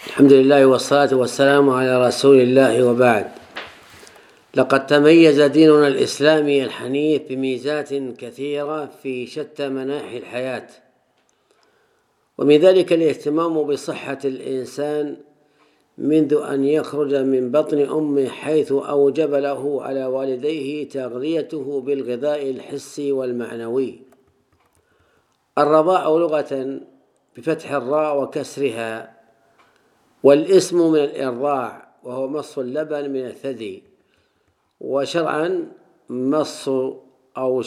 الحمد لله والصلاة والسلام على رسول الله، وبعد. لقد تميز ديننا الإسلامي الحنيف بميزات كثيرة في شتى مناحي الحياة، ومن ذلك الاهتمام بصحة الإنسان منذ أن يخرج من بطن أمه، حيث أوجب له على والديه تغذيته بالغذاء الحسي والمعنوي. الرضاع لغة بفتح الراء وكسرها، والاسم من الإرضاع، وهو مص اللبن من الثدي، وشرعا مص أو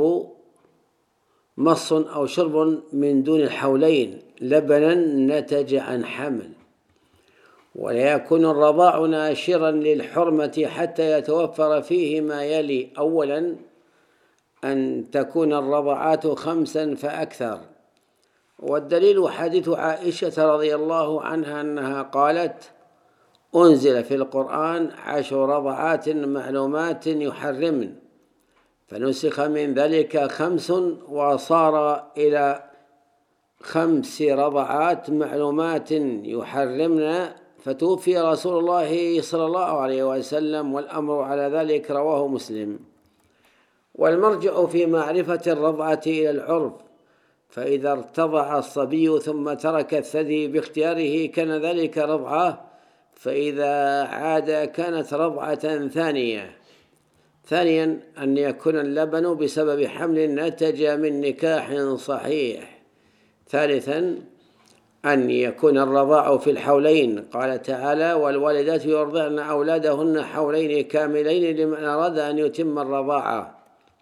شرب من دون الحولين لبنا نتج عن حمل. ولا يكون الرضاع ناشرا للحرمة حتى يتوفر فيه ما يلي: أولا، أن تكون الرضعات 5 فأكثر، والدليل حديث عائشة رضي الله عنها أنها قالت: أنزل في القرآن 10 رضعات معلومات يحرمن، فنسخ من ذلك 5 وصار إلى 5 رضعات معلومات يحرمن، فتوفي رسول الله صلى الله عليه وسلم والأمر على ذلك. رواه مسلم. والمرجع في معرفة الرضعة إلى العرف، فإذا ارتضع الصبي ثم ترك الثدي باختياره كان ذلك رضعة، فإذا عاد كانت رضعة ثانية. ثانيا، أن يكون اللبن بسبب حمل نتج من نكاح صحيح. ثالثا، أن يكون الرضاع في الحولين، قال تعالى: والوالدات يرضعن أولادهن حولين كاملين لمن أراد أن يتم الرضاعة،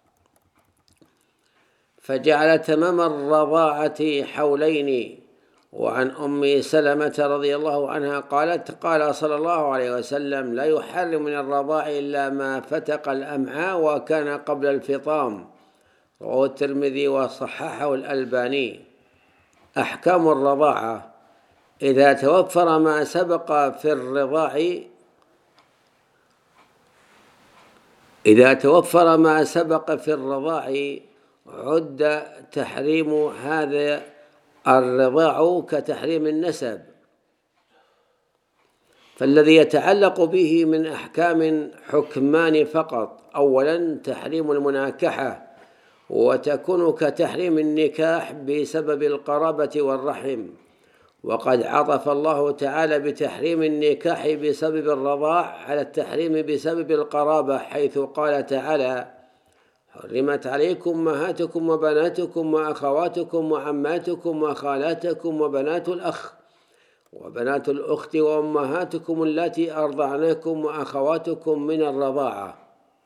فجعل تمام الرضاعة حولين. وعن أم سلمة رضي الله عنها قالت: قال صلى الله عليه وسلم: لا يحرم من الرضاع إلا ما فتق الأمعاء وكان قبل الفطام. رواه الترمذي وصححه الألباني. أحكام الرضاعة: إذا توفر ما سبق في الرضاع عد تحريم هذا الرضاع كتحريم النسب، فالذي يتعلق به من أحكام حكمان فقط: أولا، تحريم المناكحة، وتكون كتحريم النكاح بسبب القرابة والرحم، وقد عطف الله تعالى بتحريم النكاح بسبب الرضاع على التحريم بسبب القرابة، حيث قال تعالى: حرمت عليكم أمهاتكم وبناتكم وأخواتكم وعماتكم وخالاتكم وبنات الأخ وبنات الأخت وأمهاتكم اللاتي أرضعناكم وأخواتكم من الرضاعة.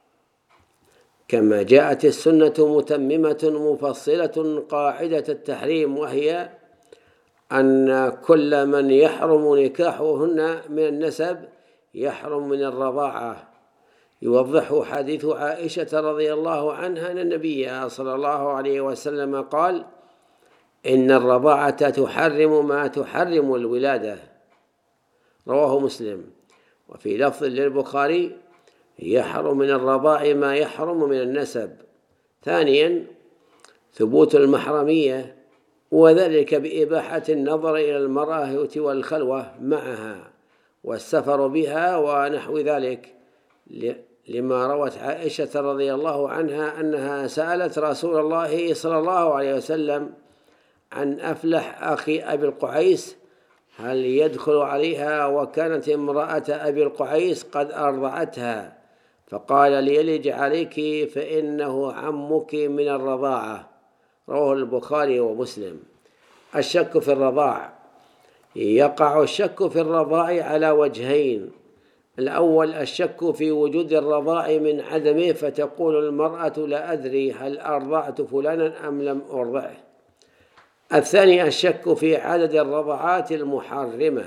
كما جاءت السنة متممة مفصلة قاعدة التحريم، وهي أن كل من يحرم نكاحهن من النسب يحرم من الرضاعة. يوضح حديث عائشة رضي الله عنها أن النبي صلى الله عليه وسلم قال: إن الرضاعة تحرم ما تحرم الولادة. رواه مسلم. وفي لفظ للبخاري: يحرم من الرضاع ما يحرم من النسب. ثانيا، ثبوت المحرمية، وذلك بإباحة النظر إلى المرأة والخلوة معها والسفر بها ونحو ذلك، لما روت عائشة رضي الله عنها أنها سألت رسول الله صلى الله عليه وسلم عن أفلح أخي أبي القعيس هل يدخل عليها، وكانت امرأة أبي القعيس قد أرضعتها، فقال: ليلج عليك فإنه عمك من الرضاعة. رواه البخاري ومسلم. الشك في الرضاع: يقع الشك في الرضاع على وجهين: الأول، الشك في وجود الرضاع من عدمه، فتقول المرأة: لا أدري هل أرضعت فلانا أم لم أرضعه. الثاني، الشك في عدد الرضعات المحرمة،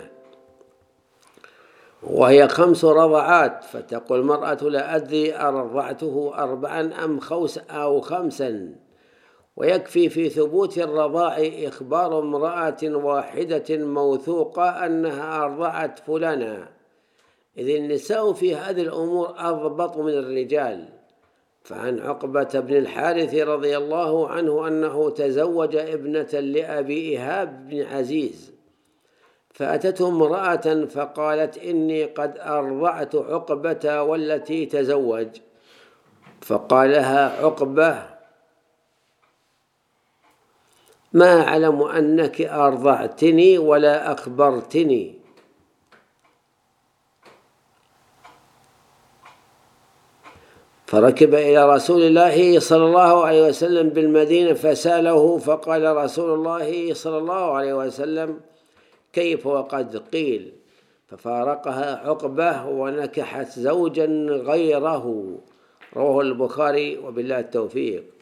وهي 5 رضعات، فتقول المرأة: لا أدري أرضعته 4 أم 5. ويكفي في ثبوت الرضاع إخبار امرأة واحدة موثوقة أنها أرضعت فلانا، إذ النساء في هذه الأمور أضبط من الرجال. فعن عقبة بن الحارث رضي الله عنه أنه تزوج ابنة لأبي إيهاب بن عزيز، فأتته امرأة فقالت: إني قد أرضعت عقبة والتي تزوج. فقال لها عقبة: ما أعلم أنك أرضعتني ولا أخبرتني. فركب إلى رسول الله صلى الله عليه وسلم بالمدينة فسأله، فقال رسول الله صلى الله عليه وسلم: كيف وقد قيل؟ ففارقها عقبة ونكحت زوجا غيره. رواه البخاري، وبالله التوفيق.